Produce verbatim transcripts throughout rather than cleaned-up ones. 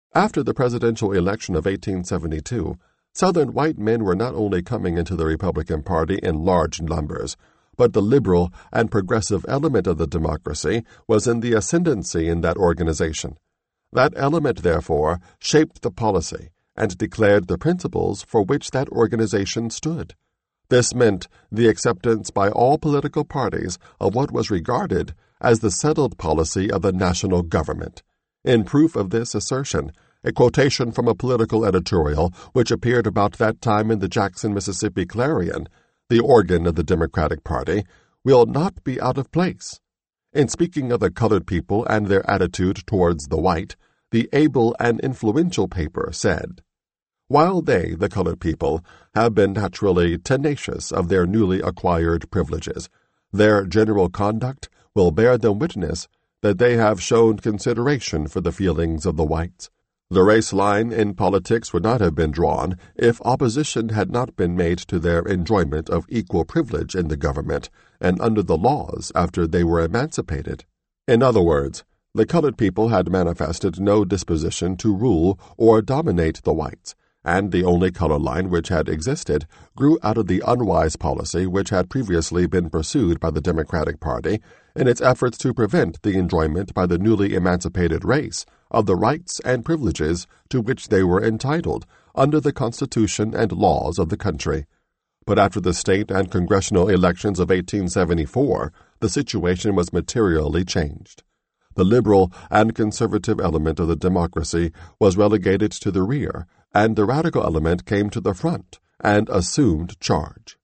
After the presidential election of eighteen seventy-two, Southern white men were not only coming into the Republican Party in large numbers, but the liberal and progressive element of the democracy was in the ascendancy in that organization. That element, therefore, shaped the policy and declared the principles for which that organization stood. This meant the acceptance by all political parties of what was regarded as the settled policy of the national government. In proof of this assertion, a quotation from a political editorial which appeared about that time in the Jackson, Mississippi Clarion, the organ of the Democratic Party, will not be out of place. In speaking of the colored people and their attitude towards the white, the able and influential paper said, "While they, the colored people, have been naturally tenacious of their newly acquired privileges, their general conduct will bear them witness that they have shown consideration for the feelings of the whites. The race line in politics would not have been drawn if opposition had not been made to their enjoyment of equal privilege in the government and under the laws after they were emancipated." In other words, the colored people had manifested no disposition to rule or dominate the whites, and the only color line which had existed grew out of the unwise policy which had previously been pursued by the Democratic Party in its efforts to prevent the enjoyment by the newly emancipated race of the rights and privileges to which they were entitled under the Constitution and laws of the country. But after the state and congressional elections of eighteen seventy-four, the situation was materially changed. The liberal and conservative element of the democracy was relegated to the rear, and the radical element came to the front and assumed charge.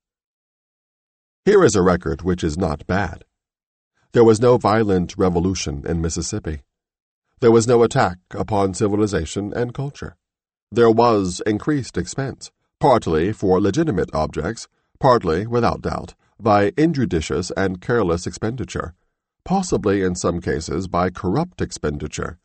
Here is a record which is not bad. There was no violent revolution in Mississippi. There was no attack upon civilization and culture. There was increased expense, partly for legitimate objects, partly, without doubt, by injudicious and careless expenditure, possibly in some cases by corrupt expenditure.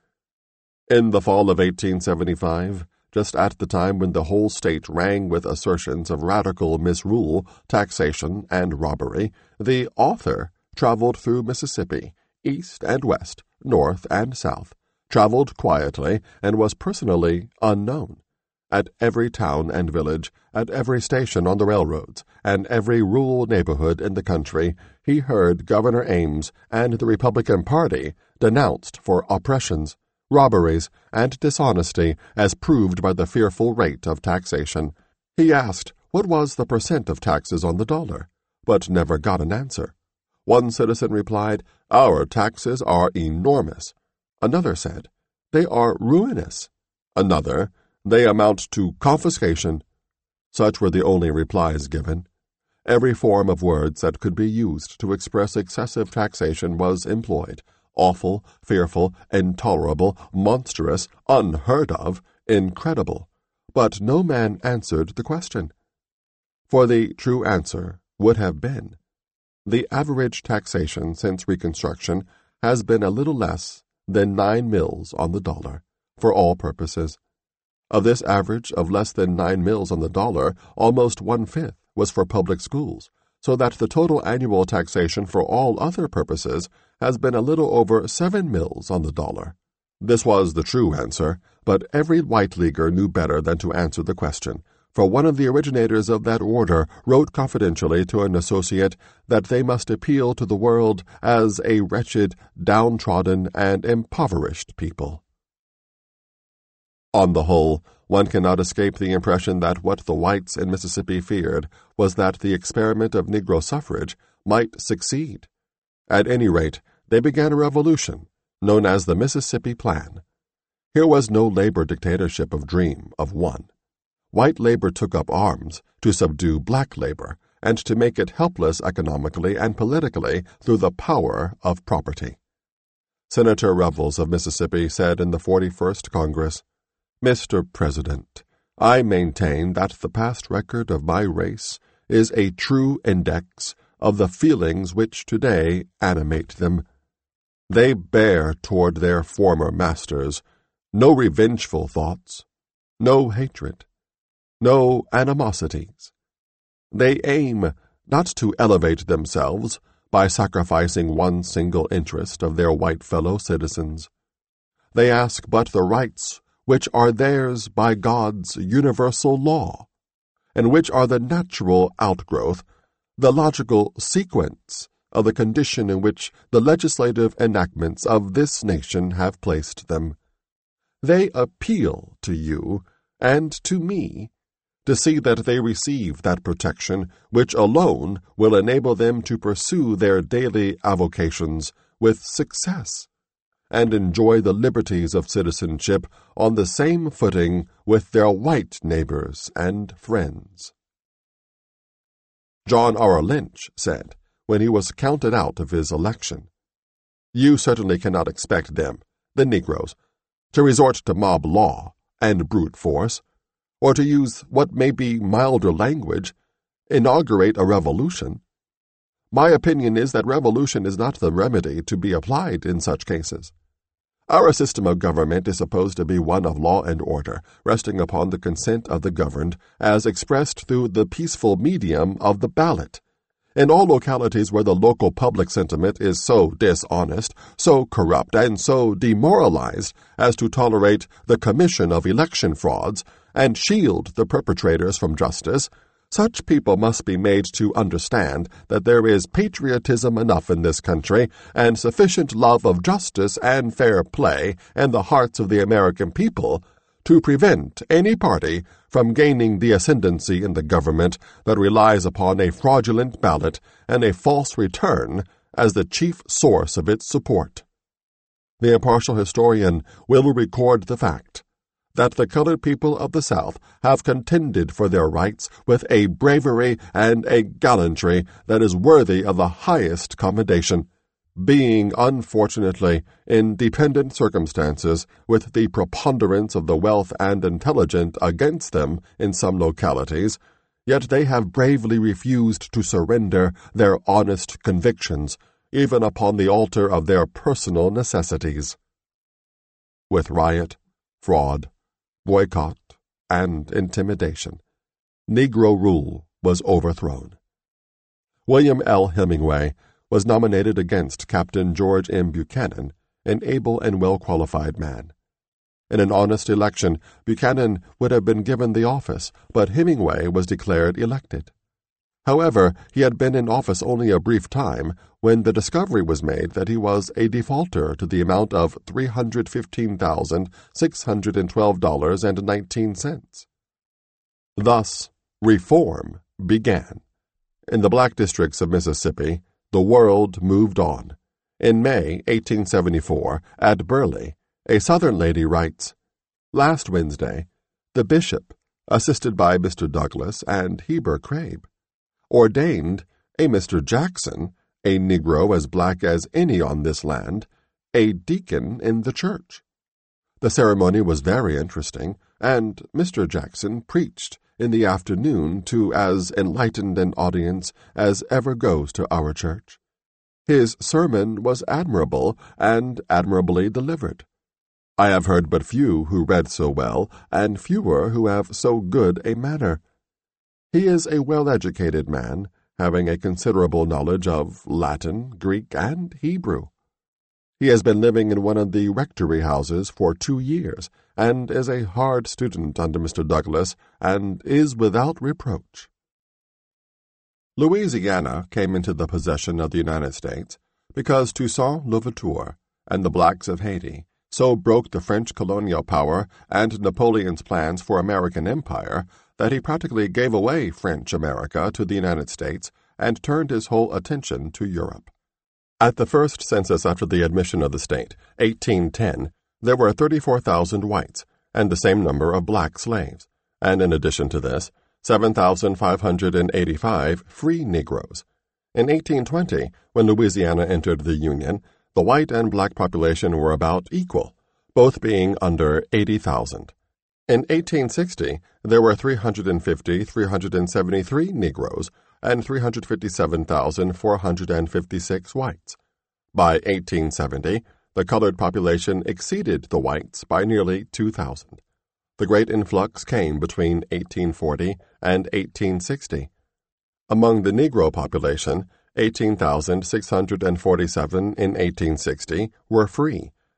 In the fall of eighteen seventy-five, just at the time when the whole state rang with assertions of radical misrule, taxation, and robbery, the author traveled through Mississippi, east and west, north and south, traveled quietly, and was personally unknown. At every town and village, at every station on the railroads, and every rural neighborhood in the country, he heard Governor Ames and the Republican Party denounced for oppressions, robberies, and dishonesty as proved by the fearful rate of taxation. He asked what was the percent of taxes on the dollar, but never got an answer. One citizen replied, "Our taxes are enormous." Another said, "They are ruinous." Another, "They amount to confiscation." Such were the only replies given. Every form of words that could be used to express excessive taxation was employed. Awful, fearful, intolerable, monstrous, unheard of, incredible. But no man answered the question. For the true answer would have been, the average taxation since Reconstruction has been a little less than nine mills on the dollar, for all purposes. Of this average of less than nine mills on the dollar, almost one-fifth was for public schools, so that the total annual taxation for all other purposes has been a little over seven mills on the dollar. This was the true answer, but every white leaguer knew better than to answer the question, for one of the originators of that order wrote confidentially to an associate that they must appeal to the world as a wretched, downtrodden, and impoverished people. On the whole, one cannot escape the impression that what the whites in Mississippi feared was that the experiment of Negro suffrage might succeed. At any rate, they began a revolution, known as the Mississippi Plan. Here was no labor dictatorship of dream of one. White labor took up arms to subdue black labor and to make it helpless economically and politically through the power of property. Senator Revels of Mississippi said in the forty-first Congress, "Mister President, I maintain that the past record of my race is a true index of the feelings which today animate them. They bear toward their former masters no revengeful thoughts, no hatred, no animosities. They aim not to elevate themselves by sacrificing one single interest of their white fellow citizens. They ask but the rights which are theirs by God's universal law, and which are the natural outgrowth, the logical sequence of the condition in which the legislative enactments of this nation have placed them. They appeal to you and to me to see that they receive that protection which alone will enable them to pursue their daily avocations with success and enjoy the liberties of citizenship on the same footing with their white neighbors and friends. John R. Lynch said, when he was counted out of his election, "You certainly cannot expect them, the Negroes, to resort to mob law and brute force, or to use what may be milder language, inaugurate a revolution. My opinion is that revolution is not the remedy to be applied in such cases. Our system of government is supposed to be one of law and order, resting upon the consent of the governed, as expressed through the peaceful medium of the ballot. In all localities where the local public sentiment is so dishonest, so corrupt, and so demoralized as to tolerate the commission of election frauds and shield the perpetrators from justice, such people must be made to understand that there is patriotism enough in this country and sufficient love of justice and fair play in the hearts of the American people to prevent any party from gaining the ascendancy in the government that relies upon a fraudulent ballot and a false return as the chief source of its support. The impartial historian will record the fact that the colored people of the South have contended for their rights with a bravery and a gallantry that is worthy of the highest commendation, being unfortunately in dependent circumstances with the preponderance of the wealth and intelligent against them in some localities, yet they have bravely refused to surrender their honest convictions, even upon the altar of their personal necessities. With riot, fraud, boycott, and intimidation, Negro rule was overthrown. William L. Hemingway was nominated against Captain George M. Buchanan, an able and well-qualified man. In an honest election, Buchanan would have been given the office, but Hemingway was declared elected. However, he had been in office only a brief time when the discovery was made that he was a defaulter to the amount of three hundred fifteen thousand six hundred twelve dollars and nineteen cents. Thus, reform began. In the black districts of Mississippi, the world moved on. In May eighteen seventy-four, at Burleigh, a Southern lady writes, "Last Wednesday, the bishop, assisted by Mister Douglas and Heber Crabe, ordained a Mister Jackson, a Negro as black as any on this land, a deacon in the church. The ceremony was very interesting, and Mister Jackson preached in the afternoon to as enlightened an audience as ever goes to our church. His sermon was admirable and admirably delivered. I have heard but few who read so well, and fewer who have so good a manner. He is a well-educated man, having a considerable knowledge of Latin, Greek, and Hebrew. He has been living in one of the rectory houses for two years, and is a hard student under Mister Douglas, and is without reproach." Louisiana came into the possession of the United States because Toussaint Louverture and the blacks of Haiti so broke the French colonial power and Napoleon's plans for American empire that he practically gave away French America to the United States and turned his whole attention to Europe. At the first census after the admission of the state, eighteen ten, there were thirty-four thousand whites and the same number of black slaves, and in addition to this, seven thousand five hundred eighty-five free Negroes. In eighteen twenty, when Louisiana entered the Union, the white and black population were about equal, both being under eighty thousand. In eighteen sixty, there were three hundred fifty thousand three hundred seventy-three Negroes and three hundred fifty-seven thousand four hundred fifty-six whites. By eighteen seventy, the colored population exceeded the whites by nearly two thousand. The great influx came between eighteen forty and eighteen sixty. Among the Negro population, eighteen thousand six hundred forty-seven in eighteen sixty were free,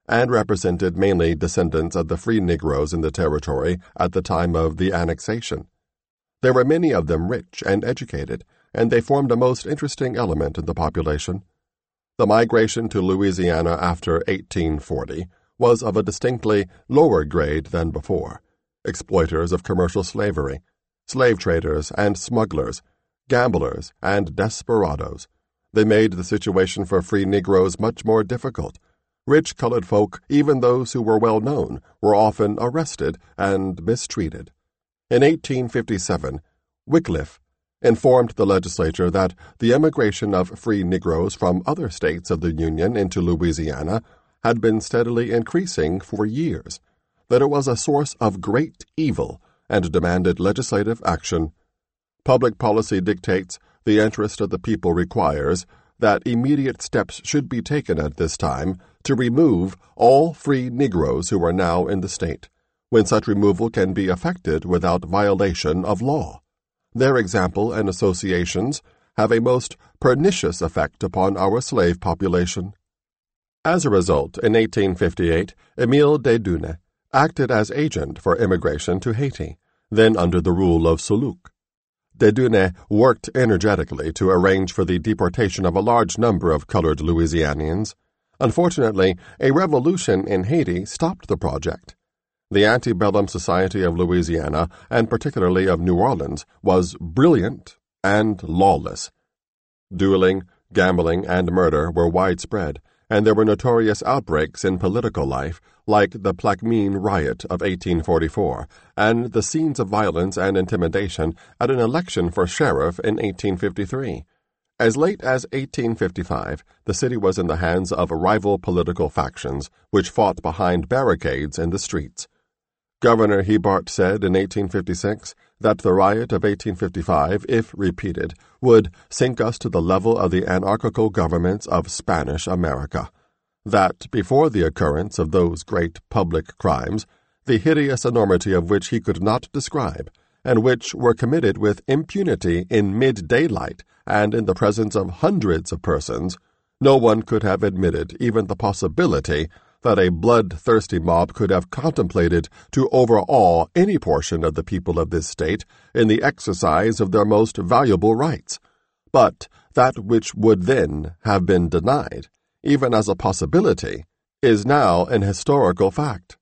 and represented mainly descendants of the free Negroes in the territory at the time of the annexation. There were many of them rich and educated, and they formed a most interesting element in the population. The migration to Louisiana after eighteen forty was of a distinctly lower grade than before. Exploiters of commercial slavery, slave traders and smugglers, gamblers and desperadoes. They made the situation for free Negroes much more difficult. Rich colored folk, even those who were well known, were often arrested and mistreated. In eighteen fifty-seven, Wycliffe informed the legislature that the emigration of free Negroes from other states of the Union into Louisiana had been steadily increasing for years, that it was a source of great evil and demanded legislative action. Public policy dictates, the interest of the people requires, that immediate steps should be taken at this time to remove all free Negroes who are now in the state, when such removal can be effected without violation of law. Their example and associations have a most pernicious effect upon our slave population. As a result, in eighteen fifty-eight, Émile de Dune acted as agent for immigration to Haiti, then under the rule of Soulouque. De Dune worked energetically to arrange for the deportation of a large number of colored Louisianians. Unfortunately, a revolution in Haiti stopped the project. The antebellum society of Louisiana, and particularly of New Orleans, was brilliant and lawless. Dueling, gambling, and murder were widespread, and there were notorious outbreaks in political life, like the Plaquemine riot of eighteen forty-four, and the scenes of violence and intimidation at an election for sheriff in eighteen fifty-three. As late as eighteen fifty-five, the city was in the hands of rival political factions, which fought behind barricades in the streets. Governor Hebart said in eighteen fifty-six that the riot of eighteen fifty-five, if repeated, would sink us to the level of the anarchical governments of Spanish America. That, before the occurrence of those great public crimes, the hideous enormity of which he could not describe, and which were committed with impunity in mid-daylight and in the presence of hundreds of persons, no one could have admitted even the possibility that a bloodthirsty mob could have contemplated to overawe any portion of the people of this state in the exercise of their most valuable rights. But that which would then have been denied, even as a possibility, is now an historical fact.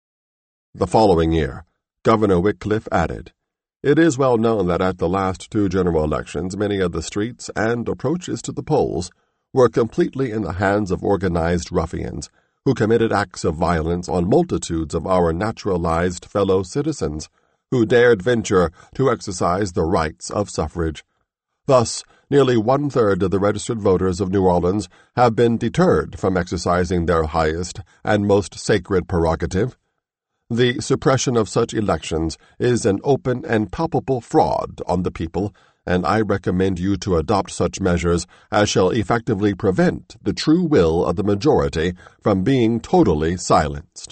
The following year, Governor Wycliffe added, "It is well known that at the last two general elections many of the streets and approaches to the polls were completely in the hands of organized ruffians, who committed acts of violence on multitudes of our naturalized fellow citizens, who dared venture to exercise the rights of suffrage. Thus, nearly one-third of the registered voters of New Orleans have been deterred from exercising their highest and most sacred prerogative. The suppression of such elections is an open and palpable fraud on the people, and I recommend you to adopt such measures as shall effectively prevent the true will of the majority from being totally silenced."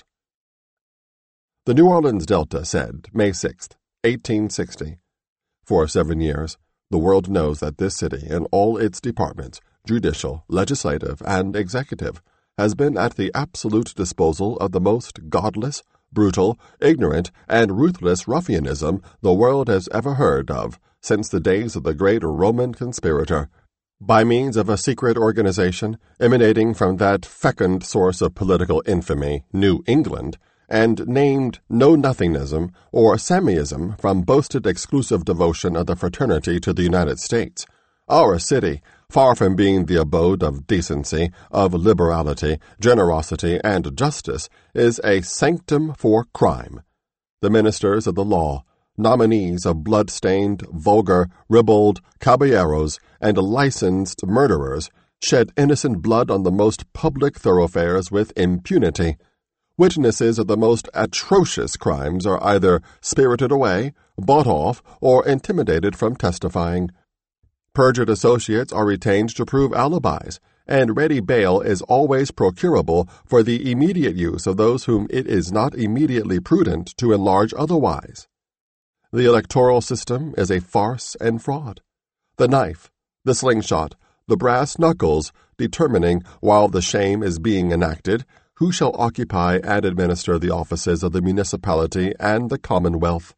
The New Orleans Delta said, May sixth, eighteen sixty, "For seven years, the world knows that this city in all its departments, judicial, legislative, and executive, has been at the absolute disposal of the most godless, brutal, ignorant, and ruthless ruffianism the world has ever heard of since the days of the great Roman conspirator. By means of a secret organization emanating from that fecund source of political infamy, New England, and named Know-Nothingism or Sammyism from boasted exclusive devotion of the fraternity to the United States, our city, far from being the abode of decency, of liberality, generosity, and justice, is a sanctum for crime. The ministers of the law, nominees of blood-stained, vulgar, ribald caballeros, and licensed murderers, shed innocent blood on the most public thoroughfares with impunity. Witnesses of the most atrocious crimes are either spirited away, bought off, or intimidated from testifying. Perjured associates are retained to prove alibis, and ready bail is always procurable for the immediate use of those whom it is not immediately prudent to enlarge otherwise. The electoral system is a farce and fraud. The knife, the slingshot, the brass knuckles, determining, while the shame is being enacted, who shall occupy and administer the offices of the municipality and the Commonwealth.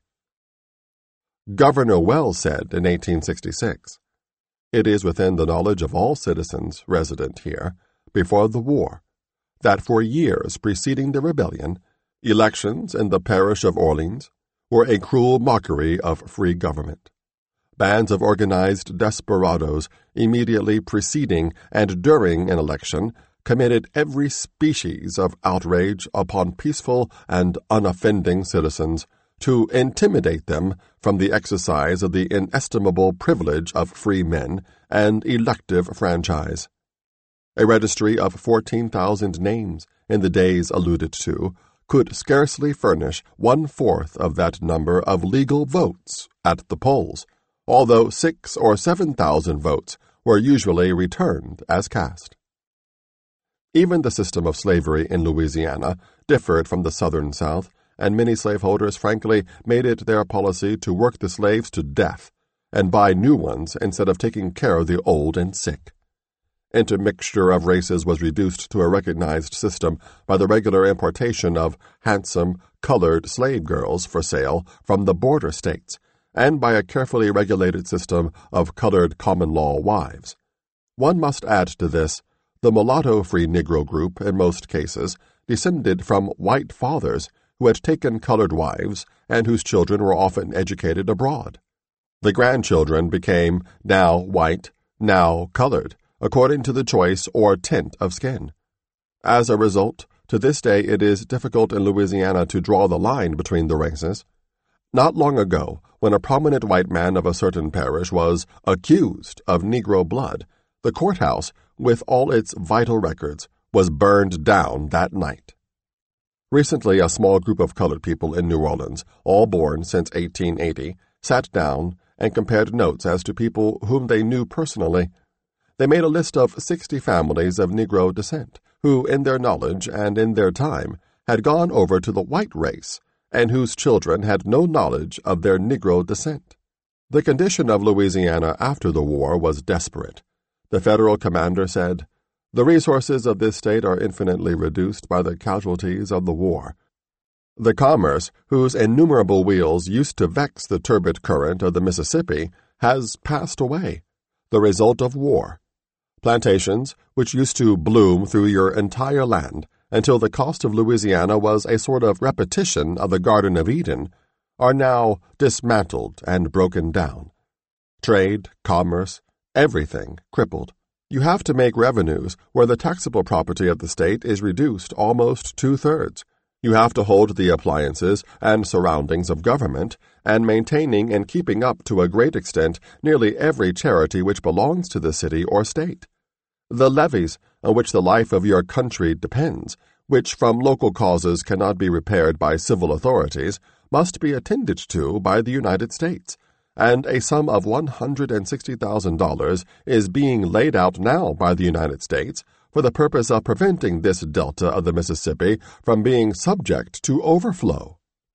Governor Wells said in eighteen sixty-six, "It is within the knowledge of all citizens resident here, before the war, that for years preceding the rebellion, elections in the parish of Orleans were a cruel mockery of free government. Bands of organized desperadoes immediately preceding and during an election committed every species of outrage upon peaceful and unoffending citizens to intimidate them from the exercise of the inestimable privilege of free men and elective franchise. A registry of fourteen thousand names in the days alluded to could scarcely furnish one-fourth of that number of legal votes at the polls, although six or seven thousand votes were usually returned as cast." Even the system of slavery in Louisiana differed from the Southern South, and many slaveholders frankly made it their policy to work the slaves to death and buy new ones instead of taking care of the old and sick. Intermixture of races was reduced to a recognized system by the regular importation of handsome, colored slave girls for sale from the border states, and by a carefully regulated system of colored common-law wives. One must add to this, the mulatto-free Negro group, in most cases, descended from white fathers who had taken colored wives and whose children were often educated abroad. The grandchildren became now white, now colored, according to the choice or tint of skin. As a result, to this day it is difficult in Louisiana to draw the line between the races. Not long ago, when a prominent white man of a certain parish was accused of Negro blood, the courthouse, with all its vital records, was burned down that night. Recently, a small group of colored people in New Orleans, all born since eighteen eighty, sat down and compared notes as to people whom they knew personally. They made a list of sixty families of Negro descent, who, in their knowledge and in their time, had gone over to the white race, and whose children had no knowledge of their Negro descent. The condition of Louisiana after the war was desperate. The federal commander said, "The resources of this state are infinitely reduced by the casualties of the war. The commerce, whose innumerable wheels used to vex the turbid current of the Mississippi, has passed away, the result of war. Plantations, which used to bloom through your entire land until the cost of Louisiana was a sort of repetition of the Garden of Eden, are now dismantled and broken down. Trade, commerce, everything crippled. You have to make revenues where the taxable property of the state is reduced almost two-thirds. You have to hold the appliances and surroundings of government, and maintaining and keeping up to a great extent nearly every charity which belongs to the city or state. The levees, on which the life of your country depends, which from local causes cannot be repaired by civil authorities, must be attended to by the United States, and a sum of one hundred sixty thousand dollars is being laid out now by the United States for the purpose of preventing this delta of the Mississippi from being subject to overflow."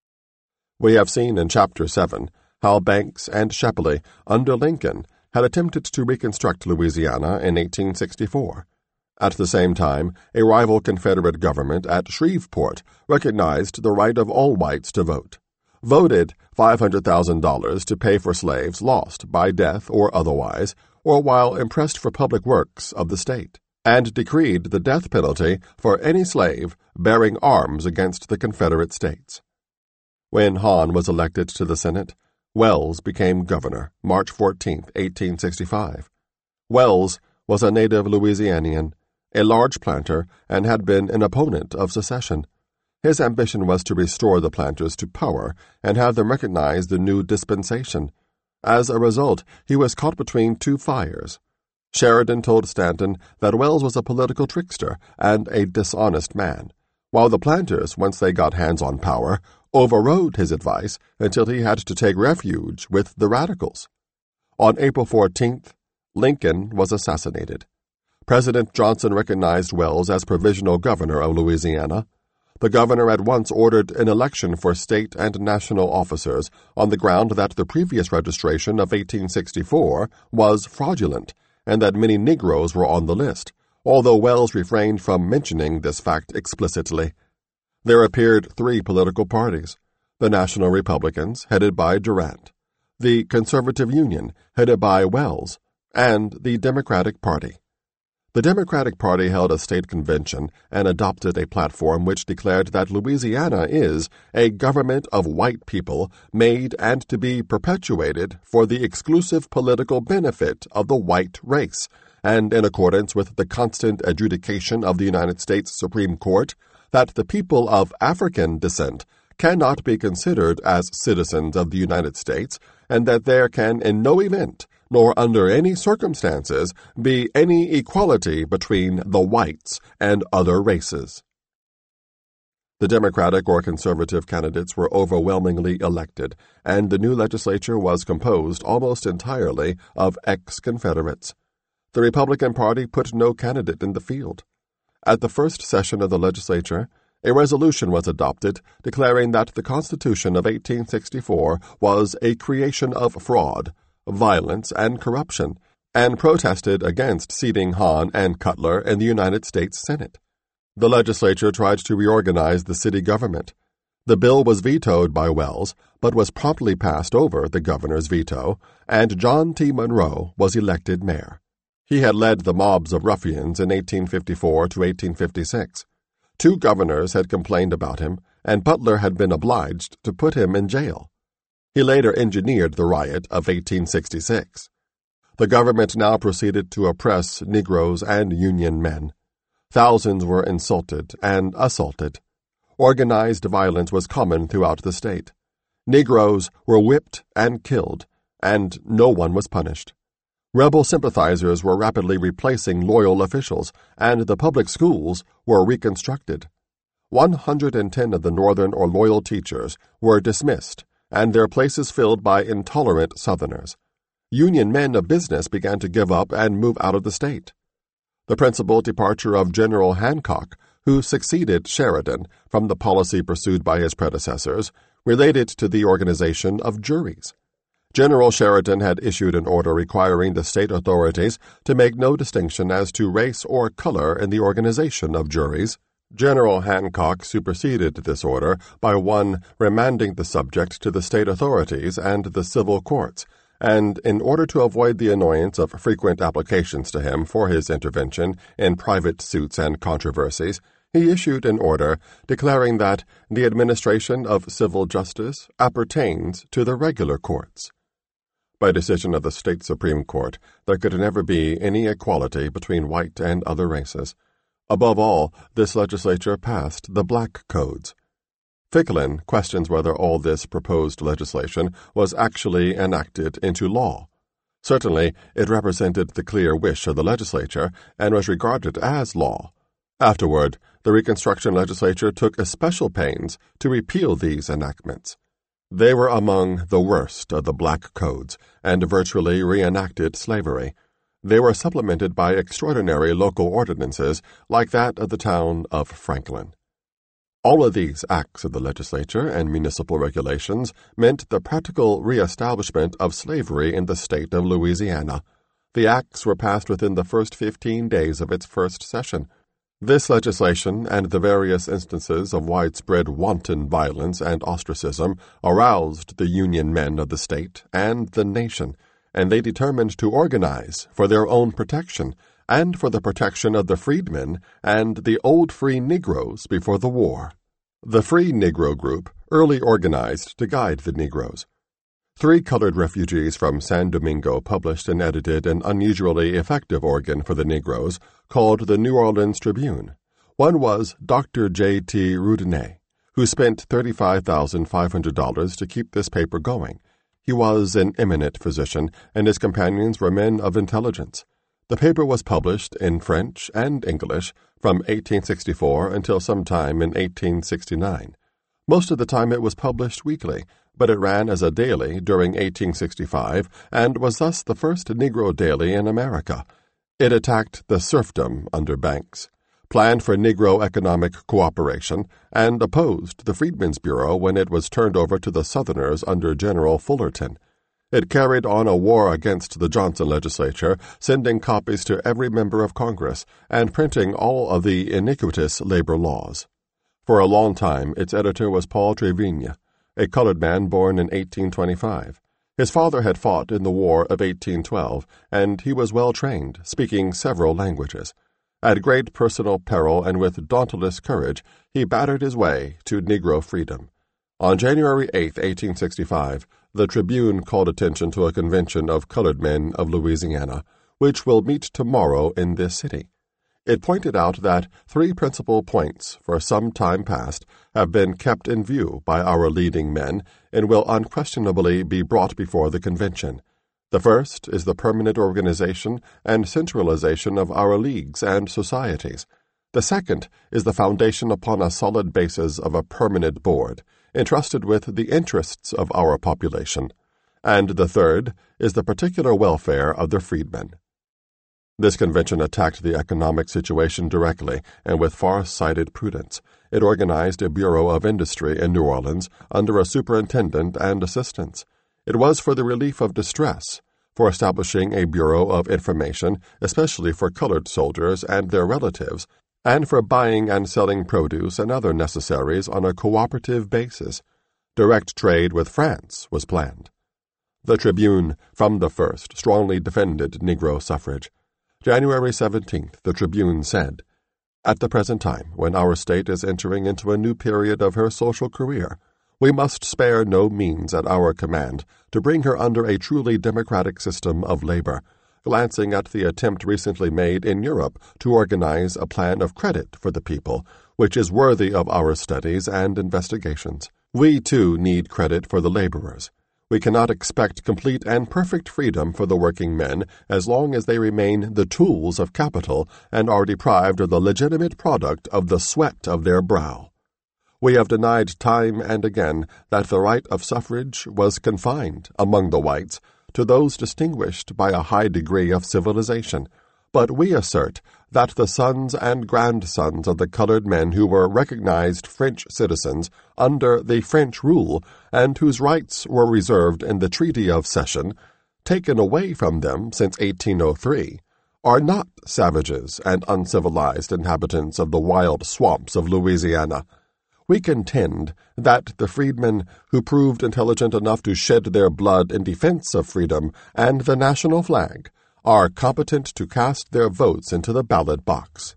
We have seen in Chapter seven how Banks and Shepley, under Lincoln, had attempted to reconstruct Louisiana in eighteen sixty-four. At the same time, a rival Confederate government at Shreveport recognized the right of all whites to vote, voted five hundred thousand dollars to pay for slaves lost by death or otherwise, or while impressed for public works of the state, and decreed the death penalty for any slave bearing arms against the Confederate States. When Hahn was elected to the Senate, Wells became governor, March fourteenth, eighteen sixty-five. Wells was a native Louisianian, a large planter, and had been an opponent of secession. His ambition was to restore the planters to power and have them recognize the new dispensation. As a result, he was caught between two fires. Sheridan told Stanton that Wells was a political trickster and a dishonest man, while the planters, once they got hands on power, overrode his advice until he had to take refuge with the radicals. On April fourteenth, Lincoln was assassinated. President Johnson recognized Wells as provisional governor of Louisiana. The governor at once ordered an election for state and national officers on the ground that the previous registration of eighteen sixty-four was fraudulent and that many Negroes were on the list, although Wells refrained from mentioning this fact explicitly. There appeared three political parties: the National Republicans, headed by Durant, the Conservative Union, headed by Wells, and the Democratic Party. The Democratic Party held a state convention and adopted a platform which declared that Louisiana is a government of white people made and to be perpetuated for the exclusive political benefit of the white race, and in accordance with the constant adjudication of the United States Supreme Court, that the people of African descent cannot be considered as citizens of the United States, and that there can in no event nor under any circumstances be any equality between the whites and other races. The Democratic or Conservative candidates were overwhelmingly elected, and the new legislature was composed almost entirely of ex-Confederates. The Republican Party put no candidate in the field. At the first session of the legislature, a resolution was adopted declaring that the Constitution of eighteen sixty-four was a creation of fraud, violence, and corruption, and protested against seating Hahn and Cutler in the United States Senate. The legislature tried to reorganize the city government. The bill was vetoed by Wells, but was promptly passed over the governor's veto, and John T. Monroe was elected mayor. He had led the mobs of ruffians in eighteen fifty-four to eighteen fifty-six. Two governors had complained about him, and Butler had been obliged to put him in jail. He later engineered the riot of eighteen sixty-six. The government now proceeded to oppress Negroes and Union men. Thousands were insulted and assaulted. Organized violence was common throughout the state. Negroes were whipped and killed, and no one was punished. Rebel sympathizers were rapidly replacing loyal officials, and the public schools were reconstructed. One hundred ten of the Northern or loyal teachers were dismissed, and their places filled by intolerant Southerners. Union men of business began to give up and move out of the state. The principal departure of General Hancock, who succeeded Sheridan from the policy pursued by his predecessors, related to the organization of juries. General Sheridan had issued an order requiring the state authorities to make no distinction as to race or color in the organization of juries. General Hancock superseded this order by one remanding the subject to the state authorities and the civil courts, and in order to avoid the annoyance of frequent applications to him for his intervention in private suits and controversies, he issued an order declaring that the administration of civil justice appertains to the regular courts. By decision of the state Supreme Court, there could never be any equality between white and other races. Above all, this legislature passed the Black Codes. Ficklin questions whether all this proposed legislation was actually enacted into law. Certainly, it represented the clear wish of the legislature and was regarded as law. Afterward, the Reconstruction legislature took especial pains to repeal these enactments. They were among the worst of the Black Codes and virtually reenacted slavery. They were supplemented by extraordinary local ordinances like that of the town of Franklin. All of these acts of the legislature and municipal regulations meant the practical reestablishment of slavery in the state of Louisiana. The acts were passed within the first fifteen days of its first session. This legislation and the various instances of widespread wanton violence and ostracism aroused the Union men of the state and the nation, and they determined to organize for their own protection and for the protection of the freedmen and the old free Negroes before the war. The Free Negro Group early organized to guide the Negroes. Three colored refugees from San Domingo published and edited an unusually effective organ for the Negroes called the New Orleans Tribune. One was Doctor J T Roudinet, who spent thirty-five thousand five hundred dollars to keep this paper going. He was an eminent physician, and his companions were men of intelligence. The paper was published in French and English from eighteen sixty-four until sometime in eighteen sixty-nine. Most of the time it was published weekly, but it ran as a daily during eighteen sixty-five and was thus the first Negro daily in America. It attacked the serfdom under Banks, planned for Negro economic cooperation, and opposed the Freedmen's Bureau when it was turned over to the Southerners under General Fullerton. It carried on a war against the Johnson legislature, sending copies to every member of Congress and printing all of the iniquitous labor laws. For a long time, its editor was Paul Trevigne, a colored man born in eighteen twenty-five. His father had fought in the War of eighteen twelve, and he was well trained, speaking several languages. At great personal peril and with dauntless courage, he battered his way to Negro freedom. On January eighth, eighteen sixty-five, the Tribune called attention to a convention of colored men of Louisiana, which will meet tomorrow in this city. It pointed out that three principal points for some time past have been kept in view by our leading men and will unquestionably be brought before the convention. The first is the permanent organization and centralization of our leagues and societies. The second is the foundation upon a solid basis of a permanent board, entrusted with the interests of our population. And the third is the particular welfare of the freedmen. This convention attacked the economic situation directly and with far-sighted prudence. It organized a Bureau of Industry in New Orleans under a superintendent and assistants. It was for the relief of distress, for establishing a Bureau of Information, especially for colored soldiers and their relatives, and for buying and selling produce and other necessaries on a cooperative basis. Direct trade with France was planned. The Tribune, from the first, strongly defended Negro suffrage. January seventeenth, the Tribune said, "At the present time, when our state is entering into a new period of her social career, we must spare no means at our command to bring her under a truly democratic system of labor, glancing at the attempt recently made in Europe to organize a plan of credit for the people, which is worthy of our studies and investigations. We, too, need credit for the laborers. We cannot expect complete and perfect freedom for the working men as long as they remain the tools of capital and are deprived of the legitimate product of the sweat of their brow. We have denied time and again that the right of suffrage was confined, among the whites, to those distinguished by a high degree of civilization, but we assert that the sons and grandsons of the colored men who were recognized French citizens under the French rule and whose rights were reserved in the Treaty of Cession, taken away from them since eighteen oh three, are not savages and uncivilized inhabitants of the wild swamps of Louisiana. We contend that the freedmen who proved intelligent enough to shed their blood in defense of freedom and the national flag are competent to cast their votes into the ballot box."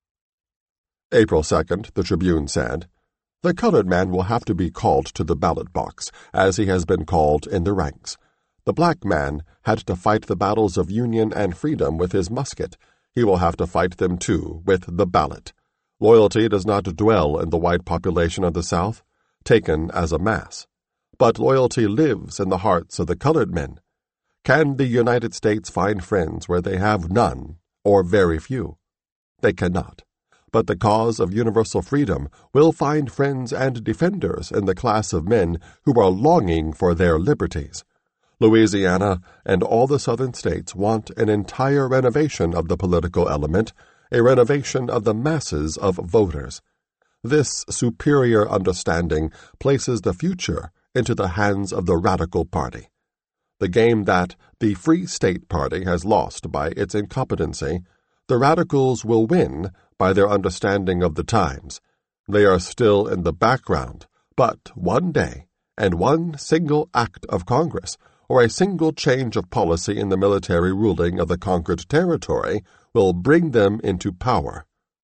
April second, the Tribune said, "The colored man will have to be called to the ballot box, as he has been called in the ranks. The black man had to fight the battles of union and freedom with his musket. He will have to fight them, too, with the ballot. Loyalty does not dwell in the white population of the South, taken as a mass, but loyalty lives in the hearts of the colored men. Can the United States find friends where they have none, or very few? They cannot. But the cause of universal freedom will find friends and defenders in the class of men who are longing for their liberties. Louisiana and all the Southern states want an entire renovation of the political element, a renovation of the masses of voters. This superior understanding places the future into the hands of the Radical Party. The game that the Free State Party has lost by its incompetency, the Radicals will win by their understanding of the times. They are still in the background, but one day, and one single act of Congress, or a single change of policy in the military ruling of the conquered territory, will bring them into power.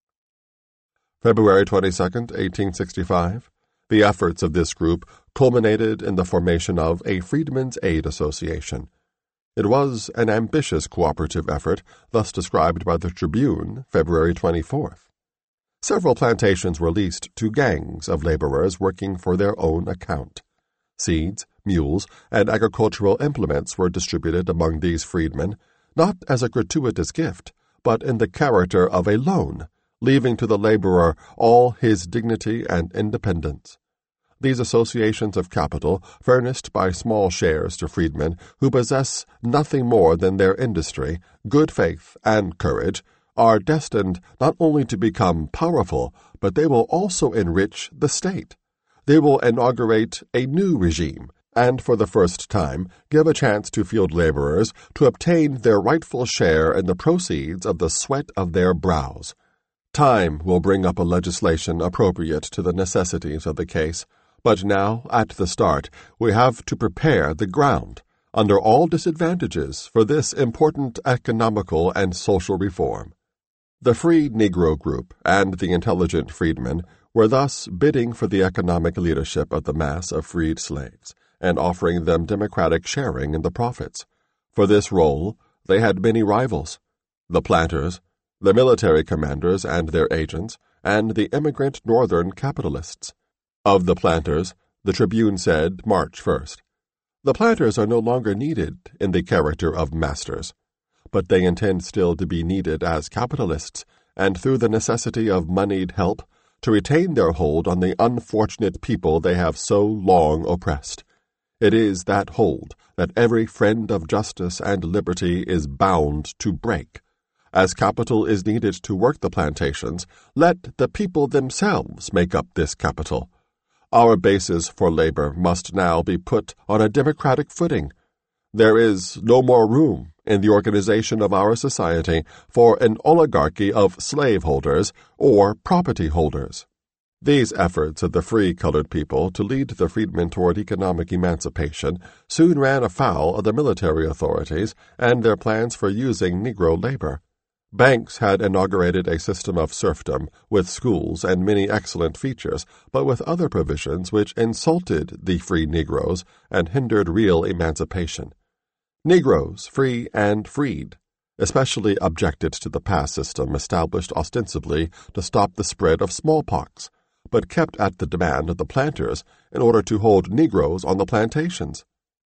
February twenty-second, eighteen sixty-five. The efforts of this group culminated in the formation of a Freedmen's Aid Association. It was an ambitious cooperative effort, thus described by the Tribune, February twenty-fourth. Several plantations were leased to gangs of laborers working for their own account. Seeds, mules, and agricultural implements were distributed among these freedmen, not as a gratuitous gift, but in the character of a loan, leaving to the laborer all his dignity and independence. These associations of capital, furnished by small shares to freedmen who possess nothing more than their industry, good faith, and courage, are destined not only to become powerful, but they will also enrich the state. They will inaugurate a new regime, and for the first time give a chance to field laborers to obtain their rightful share in the proceeds of the sweat of their brows. Time will bring up a legislation appropriate to the necessities of the case, but now, at the start, we have to prepare the ground, under all disadvantages, for this important economical and social reform. The freed Negro group and the intelligent freedmen were thus bidding for the economic leadership of the mass of freed slaves, and offering them democratic sharing in the profits. For this role, they had many rivals: the planters, the military commanders and their agents, and the immigrant Northern capitalists. Of the planters, the Tribune said March first, "The planters are no longer needed in the character of masters, but they intend still to be needed as capitalists, and through the necessity of moneyed help, to retain their hold on the unfortunate people they have so long oppressed. It is that hold that every friend of justice and liberty is bound to break. As capital is needed to work the plantations, let the people themselves make up this capital. Our basis for labor must now be put on a democratic footing. There is no more room in the organization of our society for an oligarchy of slaveholders or property holders." These efforts of the free colored people to lead the freedmen toward economic emancipation soon ran afoul of the military authorities and their plans for using Negro labor. Banks had inaugurated a system of serfdom with schools and many excellent features, but with other provisions which insulted the free Negroes and hindered real emancipation. Negroes, free and freed, especially objected to the pass system established ostensibly to stop the spread of smallpox, but kept at the demand of the planters in order to hold Negroes on the plantations.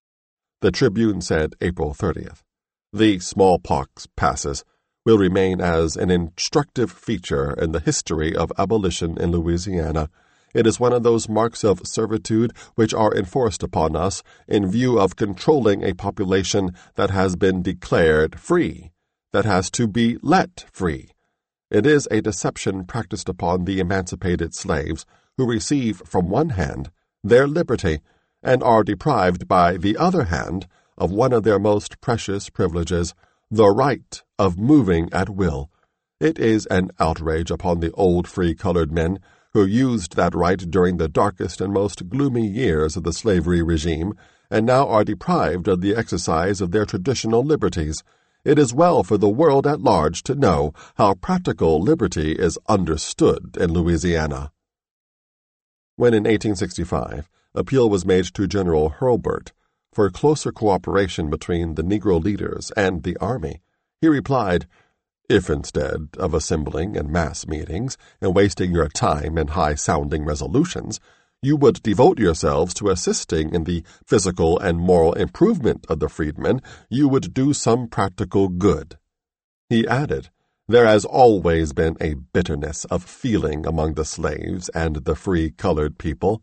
The Tribune said April thirtieth, "The smallpox passes will remain as an instructive feature in the history of abolition in Louisiana. It is one of those marks of servitude which are enforced upon us in view of controlling a population that has been declared free, that has to be let free. It is a deception practiced upon the emancipated slaves, who receive from one hand their liberty, and are deprived by the other hand of one of their most precious privileges, the right of moving at will. It is an outrage upon the old free-colored men who used that right during the darkest and most gloomy years of the slavery regime, and now are deprived of the exercise of their traditional liberties. It is well for the world at large to know how practical liberty is understood in Louisiana." When in eighteen sixty-five appeal was made to General Hurlburt for closer cooperation between the Negro leaders and the Army, he replied, "If instead of assembling in mass meetings and wasting your time in high-sounding resolutions, you would devote yourselves to assisting in the physical and moral improvement of the freedmen, you would do some practical good." He added, "There has always been a bitterness of feeling among the slaves and the free-colored people."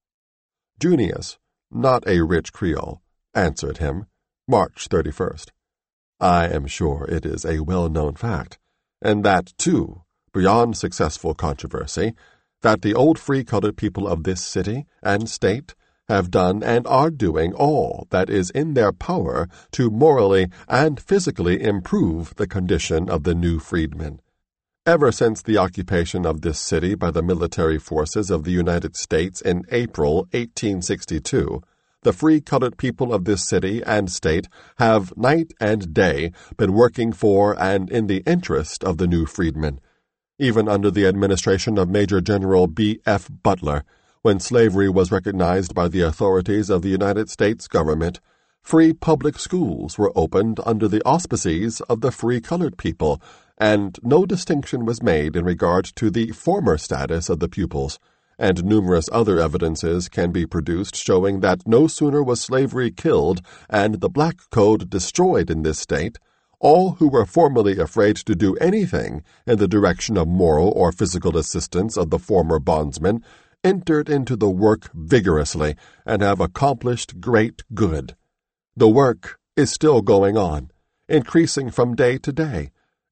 Junius, not a rich Creole, answered him, March thirty-first, "I am sure it is a well-known fact, and that, too, beyond successful controversy, that the old free-colored people of this city and state have done and are doing all that is in their power to morally and physically improve the condition of the new freedmen. Ever since the occupation of this city by the military forces of the United States in April eighteen sixty-two, the free-colored people of this city and state have night and day been working for and in the interest of the new freedmen. Even under the administration of Major General B F Butler, when slavery was recognized by the authorities of the United States government, free public schools were opened under the auspices of the free-colored people, and no distinction was made in regard to the former status of the pupils, and numerous other evidences can be produced showing that no sooner was slavery killed and the black code destroyed in this state, all who were formerly afraid to do anything in the direction of moral or physical assistance of the former bondsmen entered into the work vigorously and have accomplished great good. The work is still going on, increasing from day to day,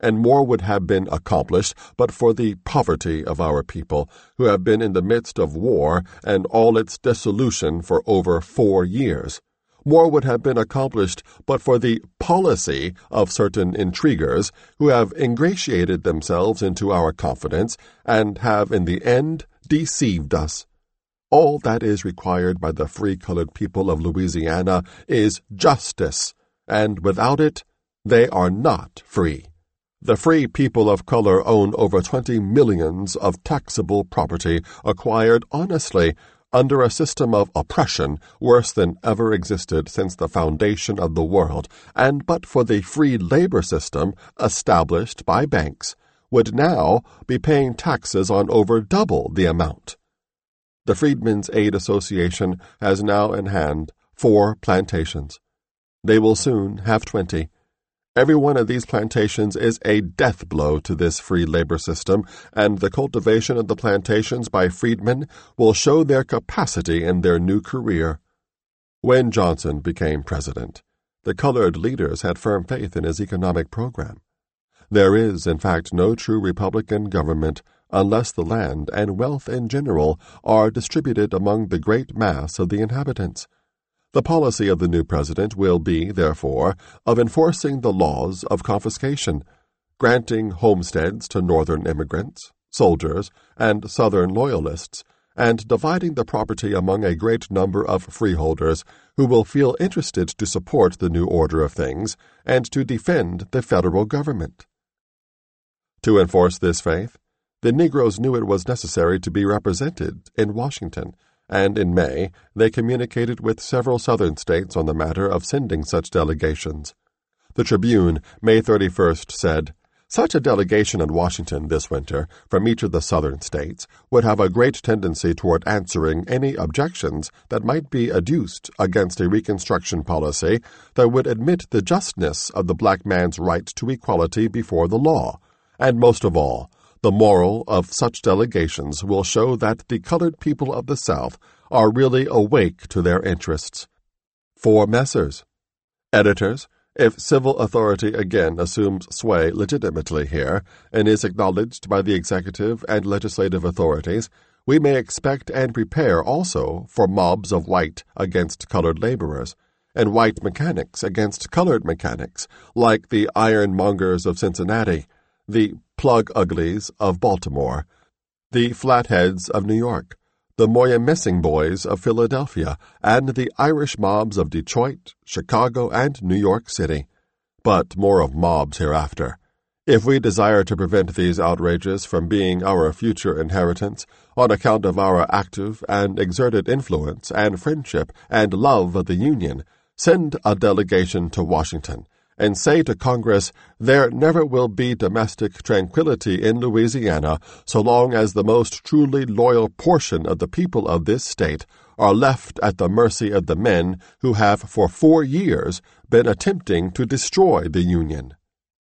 and more would have been accomplished but for the poverty of our people, who have been in the midst of war and all its dissolution for over four years. More would have been accomplished but for the policy of certain intriguers who have ingratiated themselves into our confidence and have in the end deceived us. All that is required by the free colored people of Louisiana is justice, and without it, they are not free. The free people of color own over twenty millions of taxable property acquired honestly under a system of oppression worse than ever existed since the foundation of the world, and but for the free labor system established by banks, would now be paying taxes on over double the amount. The Freedmen's Aid Association has now in hand four plantations. They will soon have twenty. Every one of these plantations is a death blow to this free labor system, and the cultivation of the plantations by freedmen will show their capacity in their new career. When Johnson became president, the colored leaders had firm faith in his economic program. There is, in fact, no true Republican government unless the land and wealth in general are distributed among the great mass of the inhabitants. The policy of the new president will be, therefore, of enforcing the laws of confiscation, granting homesteads to Northern immigrants, soldiers, and Southern loyalists, and dividing the property among a great number of freeholders who will feel interested to support the new order of things and to defend the federal government. To enforce this faith, the Negroes knew it was necessary to be represented in Washington, and in May they communicated with several Southern states on the matter of sending such delegations. The Tribune, May thirty-first, said, "Such a delegation in Washington this winter from each of the Southern states would have a great tendency toward answering any objections that might be adduced against a Reconstruction policy that would admit the justness of the black man's right to equality before the law, and most of all, the moral of such delegations will show that the colored people of the South are really awake to their interests." For Messrs. Editors, if civil authority again assumes sway legitimately here and is acknowledged by the executive and legislative authorities, we may expect and prepare also for mobs of white against colored laborers, and white mechanics against colored mechanics, like the ironmongers of Cincinnati, the plug-uglies of Baltimore, the flatheads of New York, the Moya Missing Boys of Philadelphia, and the Irish mobs of Detroit, Chicago, and New York City. But more of mobs hereafter. If we desire to prevent these outrages from being our future inheritance, on account of our active and exerted influence and friendship and love of the Union, send a delegation to Washington, and say to Congress, there never will be domestic tranquility in Louisiana so long as the most truly loyal portion of the people of this state are left at the mercy of the men who have for four years been attempting to destroy the Union.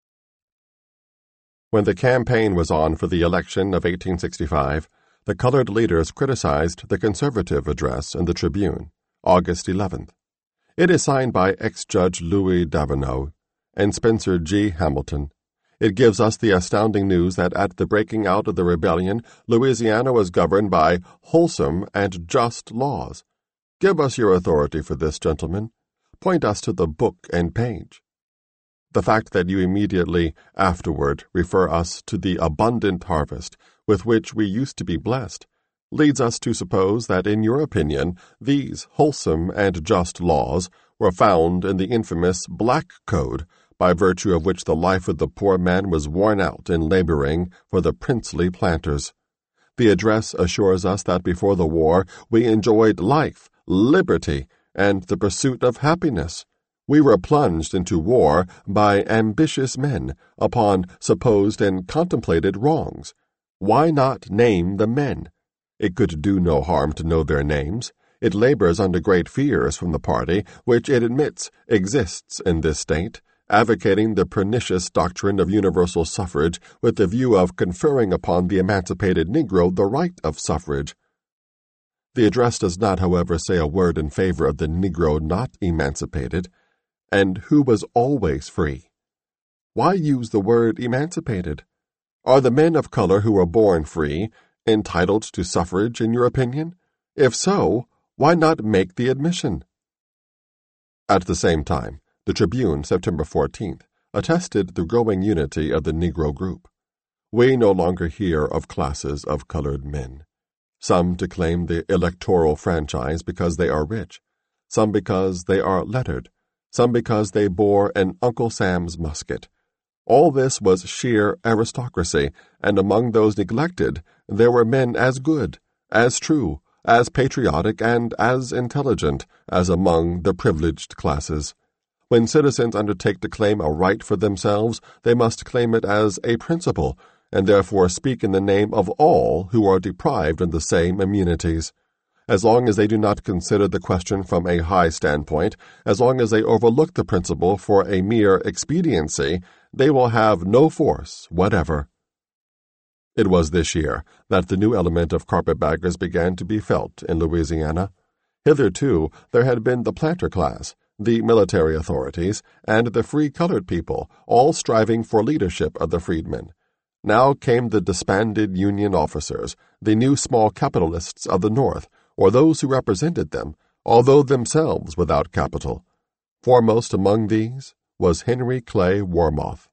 When the campaign was on for the election of eighteen sixty-five, the colored leaders criticized the conservative address in the Tribune, August eleventh. It is signed by ex-Judge Louis Davenot and Spencer G. Hamilton. It gives us the astounding news that at the breaking out of the rebellion, Louisiana was governed by wholesome and just laws. Give us your authority for this, gentlemen. Point us to the book and page. The fact that you immediately afterward refer us to the abundant harvest with which we used to be blessed leads us to suppose that, in your opinion, these wholesome and just laws were found in the infamous Black Code, by virtue of which the life of the poor man was worn out in laboring for the princely planters. The address assures us that before the war we enjoyed life, liberty, and the pursuit of happiness. We were plunged into war by ambitious men upon supposed and contemplated wrongs. Why not name the men? It could do no harm to know their names. It labors under great fears from the party which it admits exists in this state, advocating the pernicious doctrine of universal suffrage with the view of conferring upon the emancipated Negro the right of suffrage. The address does not, however, say a word in favor of the Negro not emancipated, and who was always free. Why use the word emancipated? Are the men of color who were born free entitled to suffrage, in your opinion? If so, why not make the admission? At the same time, the Tribune, September fourteenth, attested the growing unity of the Negro group. We no longer hear of classes of colored men. Some to claim the electoral franchise because they are rich, some because they are lettered, some because they bore an Uncle Sam's musket. All this was sheer aristocracy, and among those neglected there were men as good, as true, as patriotic, and as intelligent as among the privileged classes. When citizens undertake to claim a right for themselves, they must claim it as a principle, and therefore speak in the name of all who are deprived of the same immunities. As long as they do not consider the question from a high standpoint, as long as they overlook the principle for a mere expediency, they will have no force whatever. It was this year that the new element of carpetbaggers began to be felt in Louisiana. Hitherto there had been the planter class, the military authorities, and the free colored people, all striving for leadership of the freedmen. Now came the disbanded Union officers, the new small capitalists of the North, or those who represented them, although themselves without capital. Foremost among these was Henry Clay Warmoth.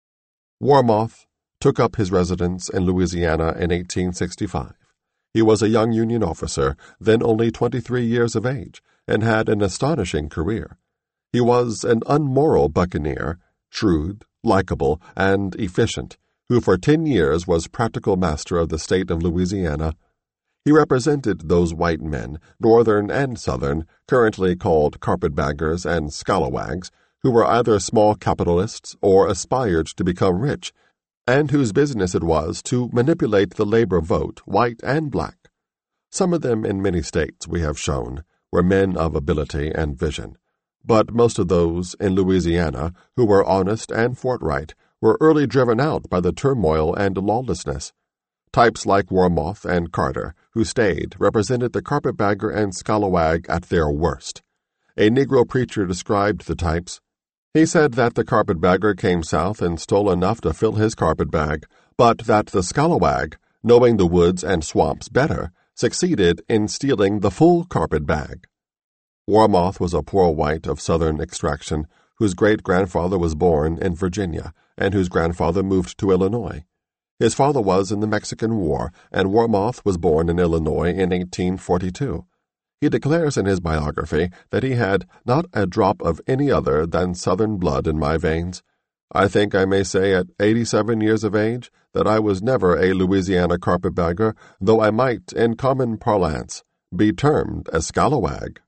Warmoth took up his residence in Louisiana in eighteen sixty-five. He was a young Union officer, then only twenty-three years of age, and had an astonishing career. He was an unmoral buccaneer, shrewd, likable, and efficient, who for ten years was practical master of the state of Louisiana. He represented those white men, Northern and Southern, currently called carpetbaggers and scalawags, who were either small capitalists or aspired to become rich, and whose business it was to manipulate the labor vote, white and black. Some of them in many states, we have shown, were men of ability and vision, but most of those in Louisiana who were honest and forthright were early driven out by the turmoil and lawlessness. Types like Warmoth and Carter, who stayed, represented the carpetbagger and scalawag at their worst. A Negro preacher described the types. He said that the carpetbagger came south and stole enough to fill his carpetbag, but that the scalawag, knowing the woods and swamps better, succeeded in stealing the full carpetbag. Warmoth was a poor white of Southern extraction, whose great-grandfather was born in Virginia, and whose grandfather moved to Illinois. His father was in the Mexican War, and Warmoth was born in Illinois in eighteen forty-two. He declares in his biography that he had not a drop of any other than Southern blood in my veins. I think I may say at eighty-seven years of age that I was never a Louisiana carpetbagger, though I might, in common parlance, be termed a scalawag.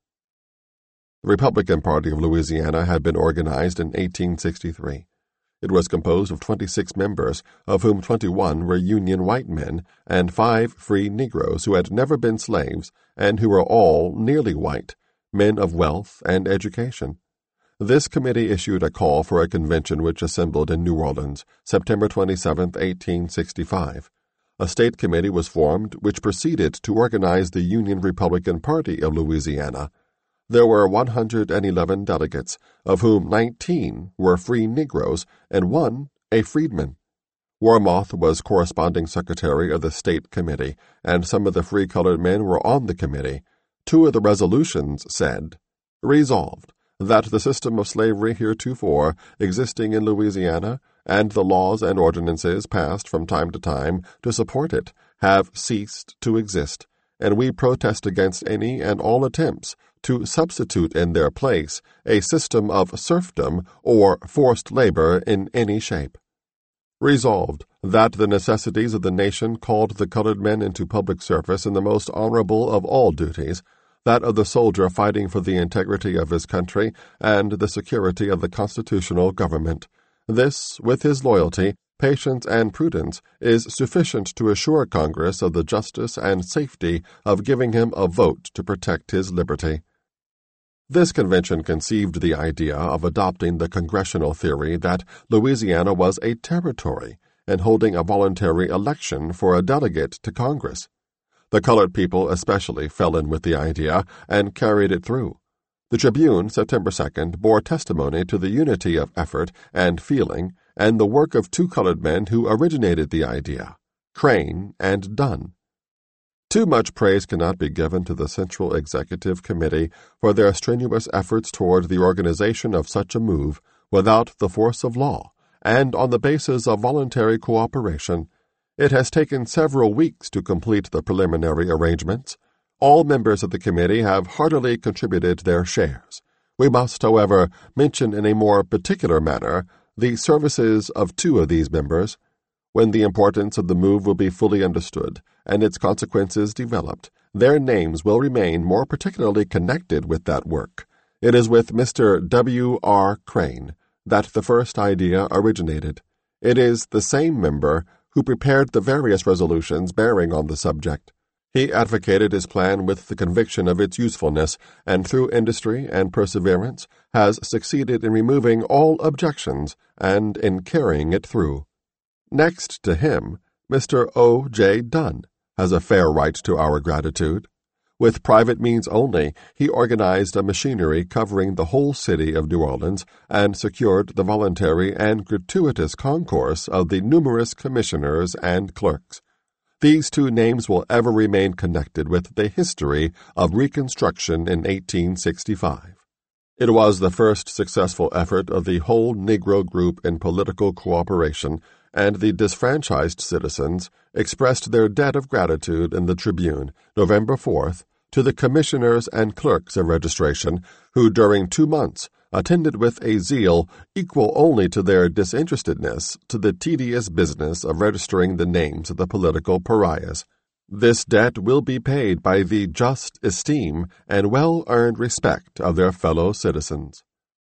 The Republican Party of Louisiana had been organized in eighteen sixty-three. It was composed of twenty-six members, of whom twenty-one were Union white men and five free Negroes who had never been slaves and who were all nearly white, men of wealth and education. This committee issued a call for a convention which assembled in New Orleans, September twenty-seventh, eighteen sixty-five. A state committee was formed which proceeded to organize the Union Republican Party of Louisiana. There were one hundred eleven delegates, of whom nineteen were free Negroes and one a freedman. Warmoth was corresponding secretary of the state committee, and some of the free colored men were on the committee. Two of the resolutions said, "Resolved, that the system of slavery heretofore existing in Louisiana, and the laws and ordinances passed from time to time to support it, have ceased to exist, and we protest against any and all attempts to substitute in their place a system of serfdom or forced labor in any shape. Resolved, that the necessities of the nation called the colored men into public service in the most honorable of all duties, that of the soldier fighting for the integrity of his country and the security of the constitutional government. This, with his loyalty, patience, and prudence, is sufficient to assure Congress of the justice and safety of giving him a vote to protect his liberty." This convention conceived the idea of adopting the congressional theory that Louisiana was a territory and holding a voluntary election for a delegate to Congress. The colored people especially fell in with the idea and carried it through. The Tribune, September second, bore testimony to the unity of effort and feeling and the work of two colored men who originated the idea, Crane and Dunn. Too much praise cannot be given to the Central Executive Committee for their strenuous efforts toward the organization of such a move without the force of law and on the basis of voluntary cooperation. It has taken several weeks to complete the preliminary arrangements. All members of the committee have heartily contributed their shares. We must, however, mention in a more particular manner the services of two of these members. When the importance of the move will be fully understood and its consequences developed, their names will remain more particularly connected with that work. It is with Mister W. R. Crane that the first idea originated. It is the same member who prepared the various resolutions bearing on the subject. He advocated his plan with the conviction of its usefulness, and through industry and perseverance has succeeded in removing all objections and in carrying it through. Next to him, Mister O. J. Dunn has a fair right to our gratitude. With private means only, he organized a machinery covering the whole city of New Orleans and secured the voluntary and gratuitous concourse of the numerous commissioners and clerks. These two names will ever remain connected with the history of Reconstruction in eighteen sixty-five. It was the first successful effort of the whole Negro group in political cooperation, and the disfranchised citizens expressed their debt of gratitude in the Tribune, November fourth, to the commissioners and clerks of registration, who during two months attended with a zeal equal only to their disinterestedness to the tedious business of registering the names of the political pariahs. This debt will be paid by the just esteem and well-earned respect of their fellow citizens.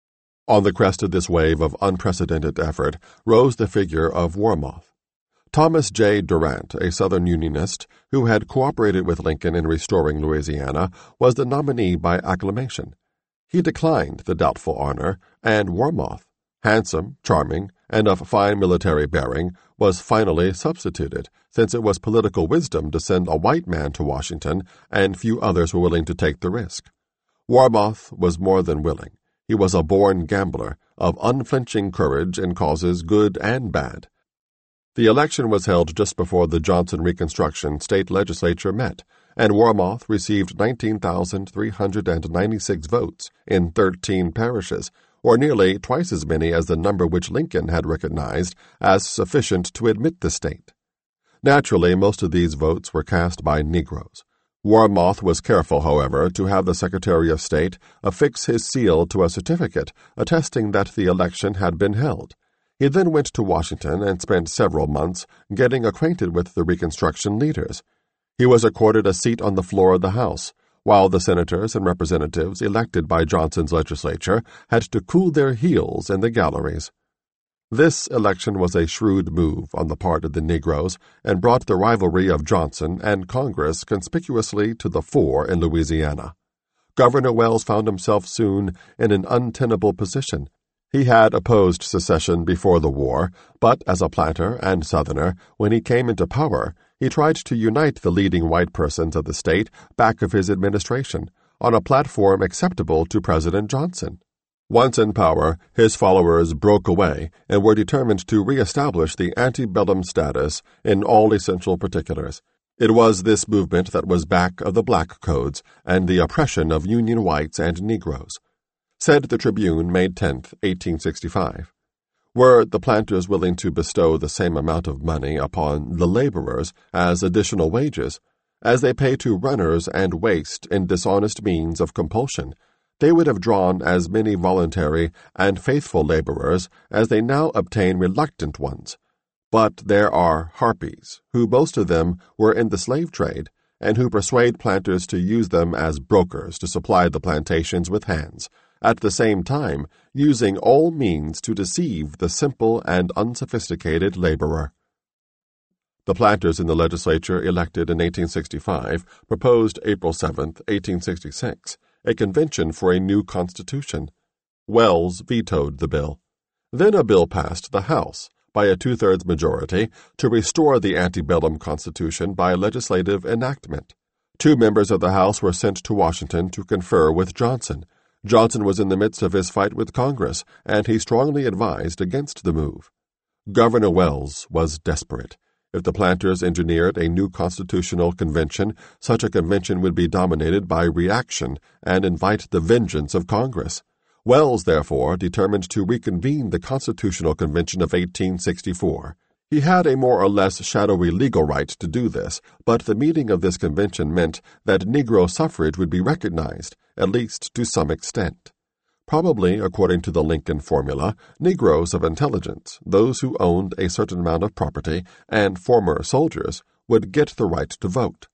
On the crest of this wave of unprecedented effort rose the figure of Warmoth. Thomas J. Durant, a Southern Unionist who had cooperated with Lincoln in restoring Louisiana, was the nominee by acclamation. He declined the doubtful honor, and Warmoth, handsome, charming, and of fine military bearing, was finally substituted, since it was political wisdom to send a white man to Washington, and few others were willing to take the risk. Warmoth was more than willing. He was a born gambler, of unflinching courage in causes good and bad. The election was held just before the Johnson Reconstruction state legislature met, and Warmoth received nineteen thousand three hundred ninety-six votes in thirteen parishes, or nearly twice as many as the number which Lincoln had recognized as sufficient to admit the state. Naturally, most of these votes were cast by Negroes. Warmoth was careful, however, to have the Secretary of State affix his seal to a certificate attesting that the election had been held. He then went to Washington and spent several months getting acquainted with the Reconstruction leaders. He was accorded a seat on the floor of the House, while the senators and representatives elected by Johnson's legislature had to cool their heels in the galleries. This election was a shrewd move on the part of the Negroes and brought the rivalry of Johnson and Congress conspicuously to the fore in Louisiana. Governor Wells found himself soon in an untenable position. He had opposed secession before the war, but as a planter and Southerner, when he came into power, he tried to unite the leading white persons of the state back of his administration on a platform acceptable to President Johnson. Once in power, his followers broke away and were determined to reestablish the antebellum status in all essential particulars. It was this movement that was back of the Black Codes and the oppression of Union whites and Negroes. Said the Tribune, May tenth, eighteen sixty-five. Were the planters willing to bestow the same amount of money upon the laborers as additional wages, as they pay to runners and waste in dishonest means of compulsion, they would have drawn as many voluntary and faithful laborers as they now obtain reluctant ones. But there are harpies, who most of them were in the slave trade, and who persuade planters to use them as brokers to supply the plantations with hands, at the same time using all means to deceive the simple and unsophisticated laborer. The planters in the legislature elected in eighteen sixty-five proposed April seventh, eighteen sixty-six, a convention for a new constitution. Wells vetoed the bill. Then a bill passed the House by a two-thirds majority to restore the antebellum Constitution by legislative enactment. Two members of the House were sent to Washington to confer with Johnson. Johnson was in the midst of his fight with Congress, and he strongly advised against the move. Governor Wells was desperate. If the planters engineered a new constitutional convention, such a convention would be dominated by reaction and invite the vengeance of Congress. Wells, therefore, determined to reconvene the Constitutional Convention of eighteen sixty-four. He had a more or less shadowy legal right to do this, but the meeting of this convention meant that Negro suffrage would be recognized, at least to some extent. Probably, according to the Lincoln formula, Negroes of intelligence, those who owned a certain amount of property, and former soldiers, would get the right to vote.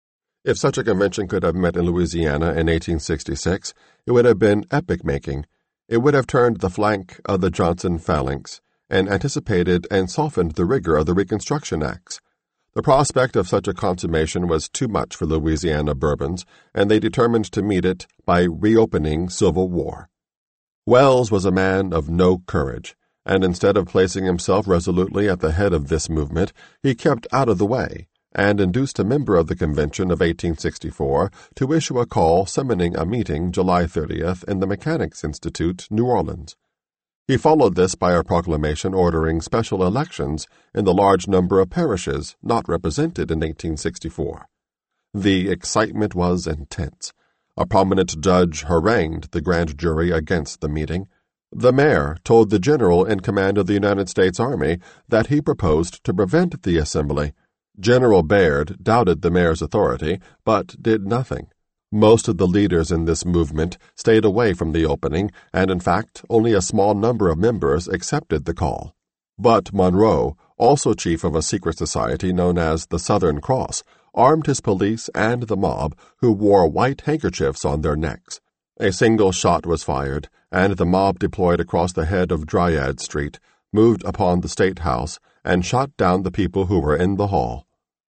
If such a convention could have met in Louisiana in eighteen sixty-six, it would have been epoch-making. It would have turned the flank of the Johnson phalanx, and anticipated and softened the rigor of the Reconstruction Acts. The prospect of such a consummation was too much for Louisiana Bourbons, and they determined to meet it by reopening civil war. Wells was a man of no courage, and instead of placing himself resolutely at the head of this movement, he kept out of the way, and induced a member of the convention of eighteen sixty-four to issue a call summoning a meeting July thirtieth in the Mechanics' Institute, New Orleans. He followed this by a proclamation ordering special elections in the large number of parishes not represented in eighteen sixty-four. The excitement was intense. A prominent judge harangued the grand jury against the meeting. The mayor told the general in command of the United States Army that he proposed to prevent the assembly. General Baird doubted the mayor's authority, but did nothing. Most of the leaders in this movement stayed away from the opening, and in fact only a small number of members accepted the call. But Monroe, also chief of a secret society known as the Southern Cross, armed his police and the mob, who wore white handkerchiefs on their necks. A single shot was fired, and the mob deployed across the head of Dryades Street, moved upon the State House, and shot down the people who were in the hall.